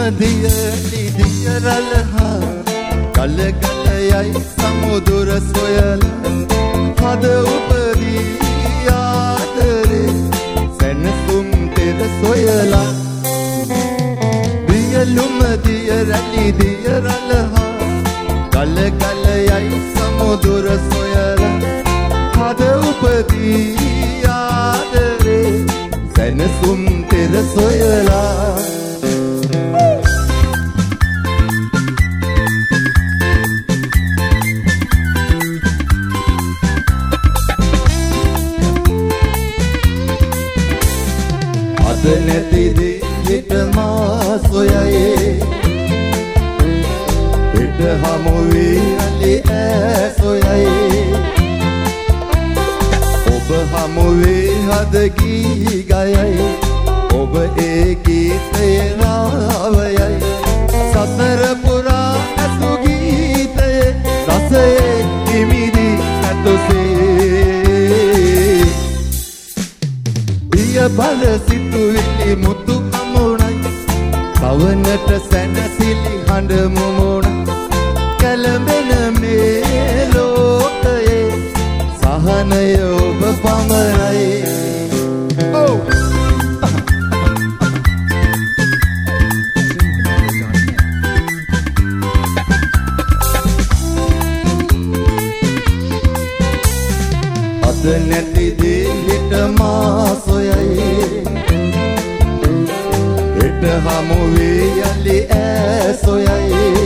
දියලි දියරලහා කල කල යයි සමුදුර සොයලා හද උපදී ආදරේ සැනසුම් පෙර සොයලා දියලුම දියරලි දියරලහා කල කල යයි සමුදුර සොයලා හද උපදී ආදරේ සැනසුම් පෙර සොයලා නැති දෙයට මා සොයයේ පිට හමු වී අලි ඈ සොයයේ ඔබ හමු වී හද ගී ගයයි ඔබ ඒ ගීතයේ රාවයයි සතර පුරා ඇසු ගීතයේ රසයේ හිමිදි ඇතුසේ බිය බල සිතුවිලි මුතු අමුණයි පවනට සැනසිලි හඬ මුමුණ කැළඹෙන මේ ලෝකයේ සහනය ඔබ පමණයි අද නැති දෙයට මා සොයයේ එට හමු වී යලි ඈ සොයයේ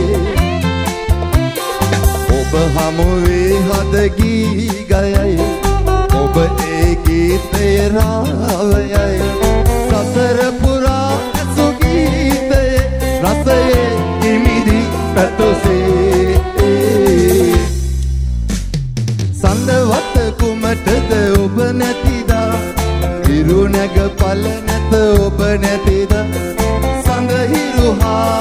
ඔබ හමු වී හද ගී ගයයි ඔබ ඒ ගීතයේ රාවයයි සසර පුරා ඇසු ගීතයේ රසයේ හිමිදි පැතුසේ සඳවත කුමටද ඔබ නැතිදා හිරු නැග පල නැත ඔබ නැතිදා සඳහිරු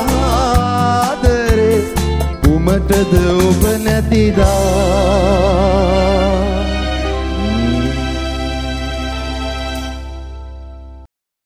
ආදරේ කුමටද ඔබ නැතිදා